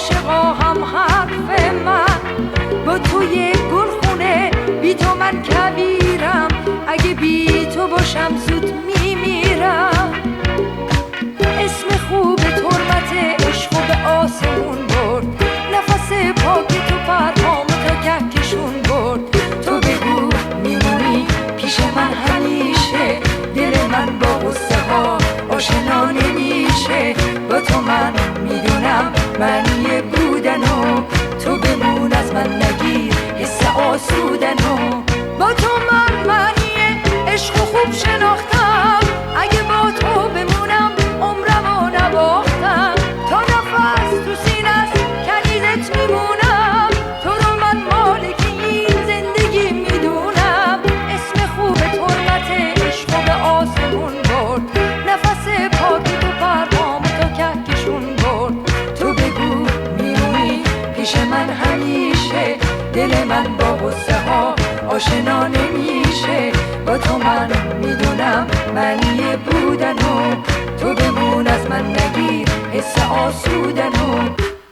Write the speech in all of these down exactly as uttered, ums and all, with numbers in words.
عاشقا هم حرف من با توی گلخونه، بی تو من کویرم، اگه بی تو باشم زود میمیرم. اسم خوب تربت عشق و به آسمون برد، نفس پاک تو پرهامو تا کهکشون برد. تو بگو میمونی پیش من همیشه، دل من با غصه ها آشنا نمیشه. با تو من میدونم معنی بودنو، تو بمون از من نگیر حس آسودنو. با تو من معنی عشق و خوب شناختم، اگه با تو بمونم عمرمو نباختم. تا نفس تو سینه است کنیزت میمونم، تو رو من مالک این زندگی میدونم. اسم خوب تربت عشق و به آسمون برد، نفس پاک تو پرهامو تا کهکشون برد. تو بگو میمونی پیش من همیشه، دل من با غصه ها آشنا نمیشه. با تو من میدونم معنی بودنو، تو بمون از من نگیر حس آسودنو.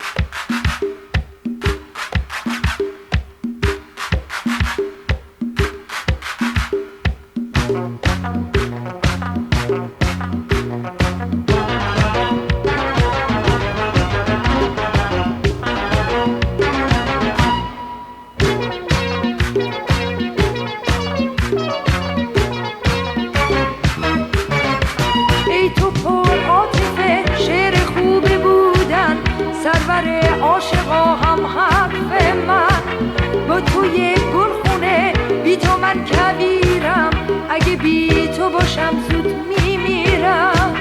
عاشقا هم حرف من با توی گلخونه، بی تو من کویرم، اگه بی تو باشم زود میمیرم.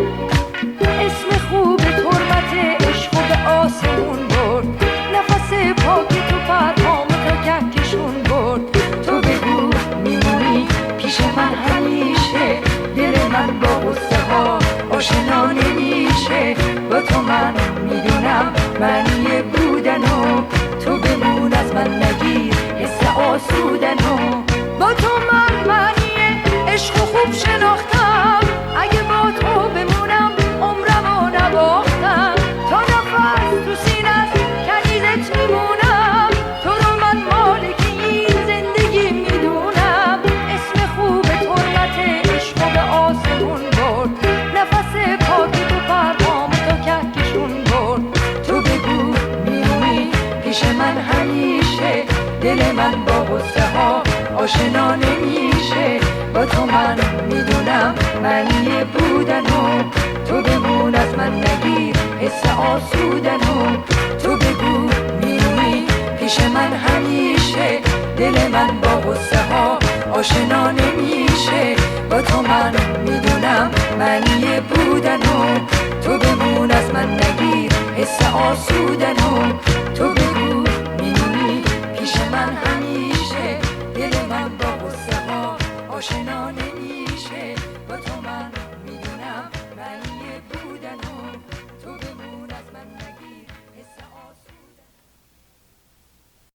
اسم خوب تربت عشق و به آسمون برد، نفس پاک تو پرهامو تا کهکشون برد. تو بگو میمونی پیش من همیشه، دل من با غصه ها آشنا نمیشه. با تو من میدونم معنی بودنو، تو بمون از من نگیر حس آسودنو. با تو من معنی عشق و خوب شناختم، اگه با تو بمونم عمرمو نباختم. تا نفس تو سینه است کنیزت میمونم، تو رو من مالک این زندگی میدونم. اسم خوب تربت عشق و به آسمون برد، نفس پاک تو پرهامو تا کهکشون برد. تو بگو میمونی پیش من همیشه، دل من با غصه ها آشنا نمیشه. با تو من میدونم معنی بودنو، تو بمون از من نگیر حس آسودنو. تو بگو میمونی پیش من همیشه، دل من با غصه ها آشنا نمیشه. با تو من میدونم معنی بودنو، تو بمون از من نگیر حس آسودنو.